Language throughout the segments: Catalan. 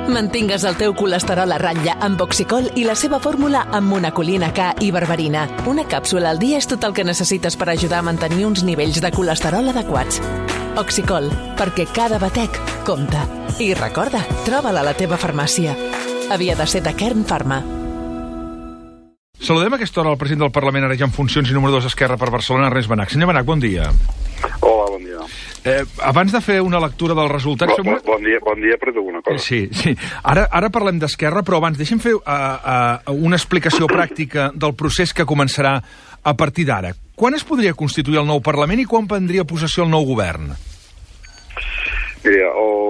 Mantingues el teu colesterol a ratlla amb Oxicol i la seva fórmula amb monacolina K i berberina. Una càpsula al dia és tot el que necessites per ajudar a mantenir uns nivells de colesterol adequats. Oxicol, perquè cada batec compta. I recorda, troba-la a la teva farmàcia. Havia de ser de Kern Pharma. Saludem a aquesta hora el president del Parlament, ara ja en funcions i número 2 Esquerra per Barcelona, Ernest Benach. Senyor Benach, bon dia. Hola, bon dia. Abans de fer una lectura dels resultats... Bon dia, però d'alguna cosa. Sí. Ara parlem d'Esquerra, però abans deixem fer una explicació pràctica del procés que començarà a partir d'ara. Quan es podria constituir el nou Parlament i quan prendria possessió el nou govern? Mira,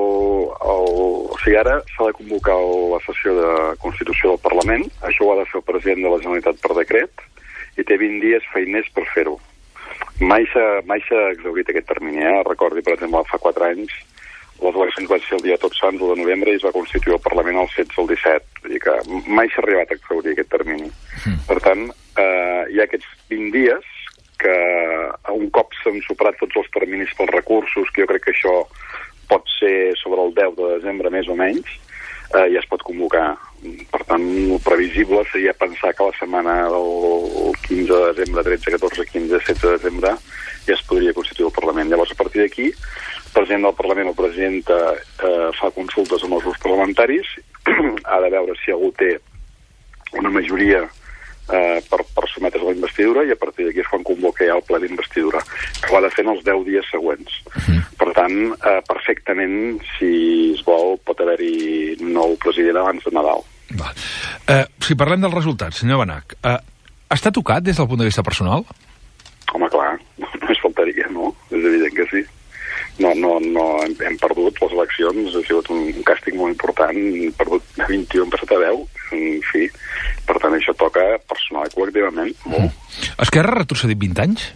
ara s'ha de convocar la sessió de Constitució del Parlament. Això ho ha de fer el president de la Generalitat per decret i té 20 dies feiners per fer-ho. Mai s'ha exhaurit aquest termini. Recordi, per exemple, fa 4 anys les eleccions van ser el dia de Tots Sants, el de novembre, i es va constituir el Parlament el 16 o el 17. Vull dir que mai s'ha arribat a exhaurir aquest termini. Per tant, hi ha aquests 20 dies que un cop s'han superat tots els terminis pels recursos, que jo crec que això pot ser sobre el 10 de desembre més o menys, ja es pot convocar. Per tant, el previsible seria pensar que la setmana del 15 de desembre, 13, 14, 15, 16 de desembre ja es podria constituir el Parlament. Llavors, a partir d'aquí, el president del Parlament o presidenta fa consultes amb els grups parlamentaris, ha de veure si algú té una majoria per sotmetre's a la investidura, i a partir d'aquí és quan convoca ja el ple d'investidura, que ho ha de fer en els 10 dies següents. Per tant, perfectament, si es vol, pot haver-hi nou president abans de Nadal. Si parlem dels resultats, senyor Benach, està tocat des del punt de vista personal? Home, clar, només faltaria, no? És evident que sí. No, hem perdut les eleccions, ha sigut un càstig molt important, hem perdut de 21, hem passat a 10, en fi, per tant això toca personal i col·lectivament, molt. Esquerra ha retrocedit 20 anys?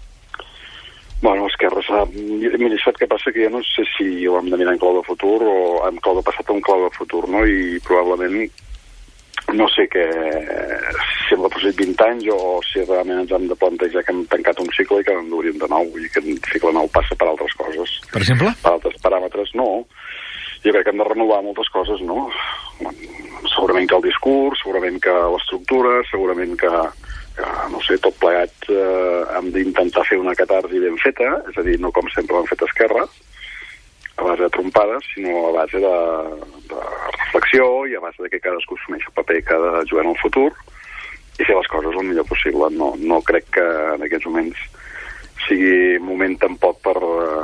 Bueno, Esquerra s'ha... Mira, sap què passa? Que jo no sé si ho hem de mirar en clau de futur o en clau de passat o en clau de futur, no? I probablement no sé si hem retrocedit 20 anys o si realment ens hem de plantejar que hem tancat un cicle i que en duríem de nou. Vull dir que el cicle nou passa per altres coses. Per exemple? Per altres paràmetres, no. Jo crec que hem de renovar moltes coses, no? Segurament que el discurs, segurament que l'estructura, segurament que no sé, tot plegat hem d'intentar fer una catarsi ben feta, és a dir, no com sempre l'han fet Esquerra, a base de trompades, sinó a base de reflexió i a base de que cadascú assumeix el paper que ha de jugar en el futur i fer les coses el millor possible. No crec que en aquests moments sigui moment tampoc per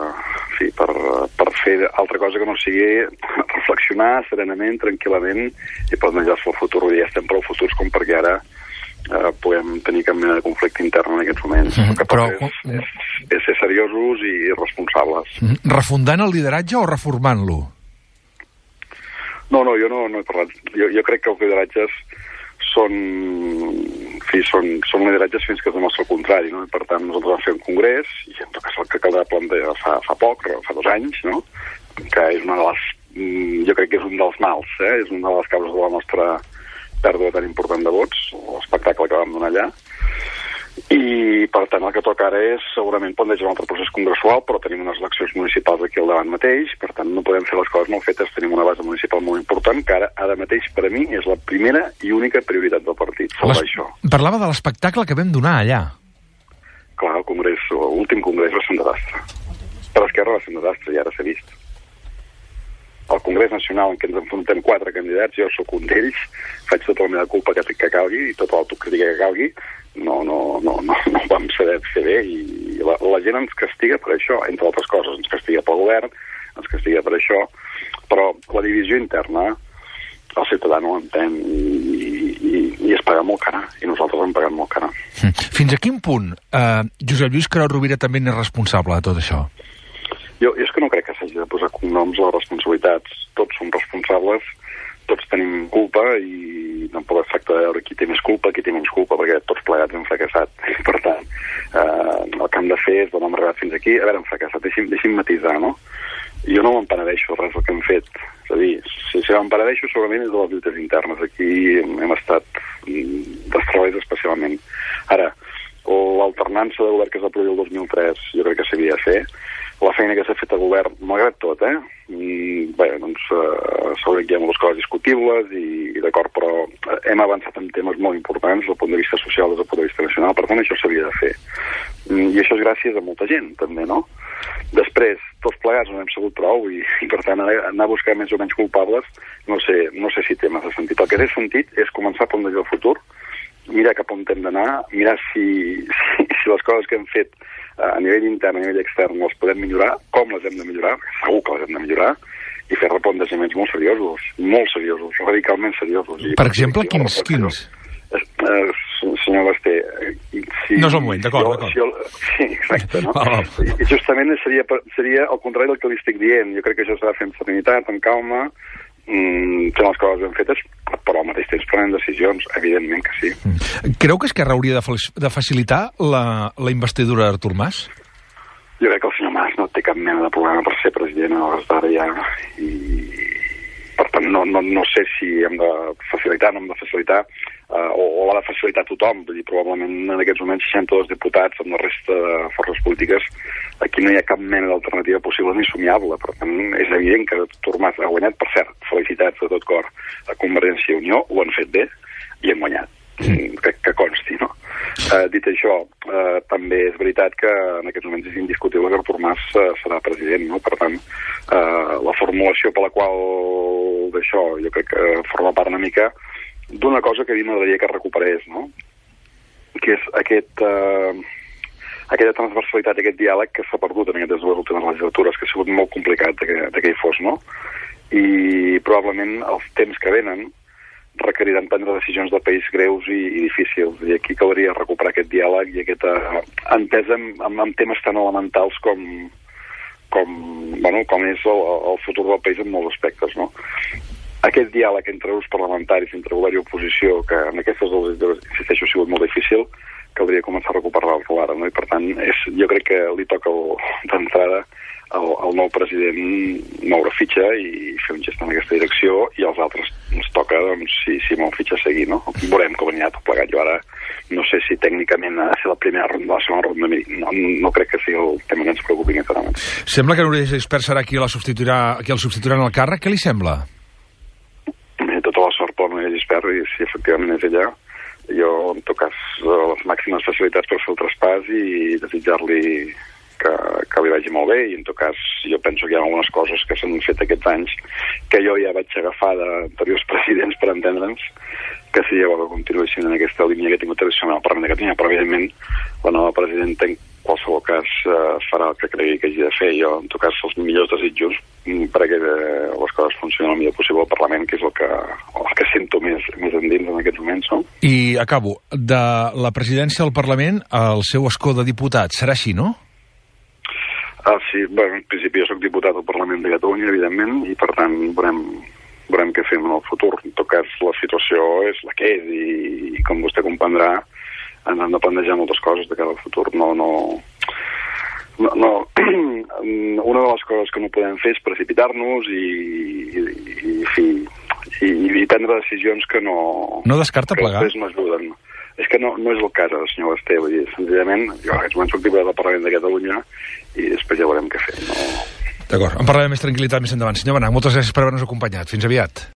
fer altra cosa que no sigui reflexionar serenament, tranquil·lament i plantejar-se el futur. Ja estem prou futurs com perquè ara podem tenir cap mena de conflicte intern en aquests moments. El que però és ser seriosos i responsables. Refundant el lideratge o reformant-lo? No, jo no he parlat. Jo crec que els lideratges són lideratges fins que es demostra el contrari, no? I per tant, nosaltres vam fer un congrés, i en tot cas el que caldrà plantejar fa poc, fa 2 anys, no? Que és una de les... Jo crec que és un dels mals, és una de les causes de la nostra pèrdua tan important de vots, l'espectacle que vam donar allà. I, per tant, el que toca ara és segurament plantejar un altre procés congressual, però tenim unes eleccions municipals aquí al davant mateix, per tant, no podem fer les coses molt fetes, tenim una base municipal molt important, que ara mateix, per a mi, és la primera i única prioritat del partit, salvar això. Parlava de l'espectacle que vam donar allà. Clar, l'últim congrés va ser un desastre. Per Esquerra va ser un desastre, i ara s'ha vist. El Congrés Nacional en què ens enfrontem 4 candidats, jo sóc un d'ells, faig tota la meva culpa que calgui i tota l'autocrítica que calgui, no vam saber fer bé i la gent ens castiga per això, entre altres coses, ens castiga pel govern, ens castiga per això, però la divisió interna el ciutadà no l'entén i es paga molt cara, i nosaltres hem pagat molt cara. Fins a quin punt Josep Lluís Carod Rovira també n'és responsable de tot això? Jo és que no crec que s'hagi de posar cognoms a les responsabilitats. Tots som responsables, tots tenim culpa i tampoc es tracta de veure qui té més culpa, qui té menys culpa, perquè tots plegats hem fracassat. Per tant, el que hem de fer és, hem arribat fins aquí, a veure, hem fracassat, deixi'm matisar, no? Jo no m'empenedeixo res del que hem fet. És a dir, si m'empenedeixo segurament és de les lluites internes. Aquí hem estat dels treballs especialment. Ara, l'alternança de govern que es va produir el 2003 jo crec que s'havia de fer, la feina que s'ha fet al govern, malgrat tot, bé, doncs segurament hi ha moltes coses discutibles i d'acord, però hem avançat en temes molt importants des del punt de vista social, des del punt de vista nacional, per tant això s'havia de fer. I això és gràcies a molta gent, també, no? Després, tots plegats no hem sabut prou i per tant anar a buscar més o menys culpables no sé si té massa sentit. El que té sentit és començar a plantejar el futur, mirar cap on hem d'anar, mirar si les coses que hem fet a nivell intern, a nivell extern, les podem millorar, com les hem de millorar, segur que les hem de millorar, i fer replantejaments molt seriosos, radicalment seriosos. Per exemple, quins? Senyor Basté, no és el moment, d'acord. Sí, exacte, no? I justament seria el contrari del que li estic dient. Jo crec que això s'ha de fer amb serenitat, amb calma, fent les coses ben fetes, però al mateix temps prenent decisions, evidentment que sí. Creu que Esquerra hauria de facilitar la investidura d'Artur Mas? Jo crec que el senyor Mas no té cap mena de problema per ser president a hores d'ara ja, i per tant no sé si hem de facilitar, no hem de facilitar, o l'ha de facilitar tothom. Vull dir, probablement en aquests moments 62 diputats amb la resta de forces polítiques, aquí no hi ha cap mena d'alternativa possible ni somiable. Per tant, és evident que Artur Mas ha guanyat. Per cert, felicitats de tot cor a Convergència i Unió, ho han fet bé i han guanyat. Que consti, no? Dit això, també és veritat que en aquests moments és indiscutible que Artur Mas serà president, no? Per tant, la formulació per la qual d'això jo crec que forma part una mica d'una cosa que a mi m'agradaria que recuperés, no? Que és aquella transversalitat, aquest diàleg que s'ha perdut en aquestes dues últimes legislatures, que ha sigut molt complicat de que hi fos, no? I probablement els temps que venen requeriran prendre decisions de país greus i difícils, i aquí caldria recuperar aquest diàleg i aquesta entesa amb temes tan elementals com és el futur del país en molts aspectes, no? Aquest diàleg entre grups parlamentaris, entre govern i oposició, que en aquestes legislatures, insisteixo, ha sigut molt difícil, caldria començar a recuperar-lo ara, no? I per tant, jo crec que li toca d'entrada al nou president moure fitxa i fer un gest en aquesta direcció, i als altres ens toca, doncs, si mou fitxa, seguir, no? Veurem com anirà tot plegat. Jo ara no sé si tècnicament ha de ser la primera ronda o la segona ronda, no crec que sigui el tema que ens preocupi en aquest moment. Sembla que Núria Gispert serà qui el substituirà en el càrrec. Què li sembla? Tota la sort per Núria Gispert, i si efectivament és ella, jo en tot cas les màximes facilitats per fer el traspàs i desitjar-li que li vagi molt bé, i en tot cas jo penso que hi ha algunes coses que s'han fet aquests anys que jo ja vaig agafar d'anteriors presidents, per entendre'ns, que seria bo que continuessin en aquesta línia que ha tingut tradicional al Parlament de Catalunya, però evidentment la nova presidenta en qualsevol cas farà el que cregui que hagi de fer. Jo, en tot cas, els millors desitjos perquè les coses funcionin el millor possible al Parlament, que és el que sento més endins en aquests moments, no? I acabo. De la presidència del Parlament al seu escó de diputat. Serà així, no? Sí, en principi jo soc diputat al Parlament de Catalunya, evidentment, i per tant veurem què fem en el futur. En tot cas, la situació és la que és, i com vostè comprendrà, ens hem de plantejar moltes coses de cara al futur. Una de les coses que no podem fer és precipitar-nos i prendre decisions que no... No descarta plegar? Que després no ajuden. És que no és el cas, senyor Basté. Vull dir, senzillament, jo en aquests moments soc diputat del Parlament de Catalunya i després ja veurem què fem. D'acord, en parlarem més tranquil·litat més endavant. Senyor Benach, moltes gràcies per haver-nos acompanyat. Fins aviat.